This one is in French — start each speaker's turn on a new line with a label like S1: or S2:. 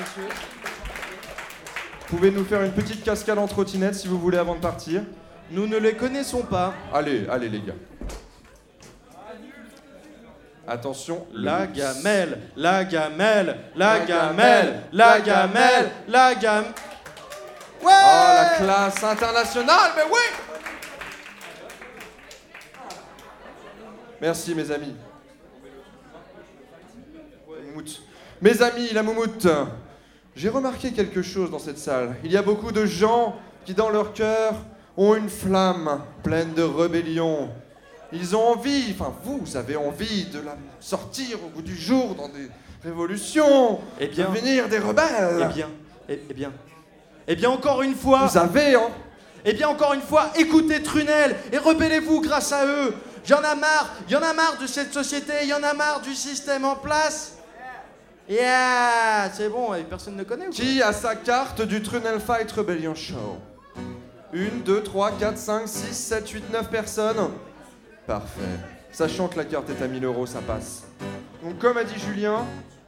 S1: Vous pouvez nous faire une petite cascade en trottinette si vous voulez avant de partir.
S2: Nous ne les connaissons pas.
S1: Allez, allez les gars. Attention,
S2: La gamelle, la gamelle, la gamelle, la gamelle, la gamelle. Ouais!
S1: Oh, la classe internationale, mais oui! Merci, mes amis. Moumoute. Mes amis, la moumoute. J'ai remarqué quelque chose dans cette salle. Il y a beaucoup de gens qui, dans leur cœur, ont une flamme pleine de rébellion. Ils ont envie, enfin vous avez envie de la sortir au bout du jour dans des révolutions, devenir des rebelles.
S2: Eh bien, encore une fois...
S1: Vous avez, hein?
S2: Eh bien, encore une fois, écoutez Trunel et rebellez-vous grâce à eux. Il y en a marre de cette société, il y en a marre du système en place. Yeah, c'est bon, personne ne connaît ou quoi?
S1: Qui a sa carte du Trunel Fight Rebellion Show? 1, 2, 3, 4, 5, 6, 7, 8, 9 personnes. Parfait. Sachant que la carte est à 1000 €, ça passe. Donc comme a dit Julien,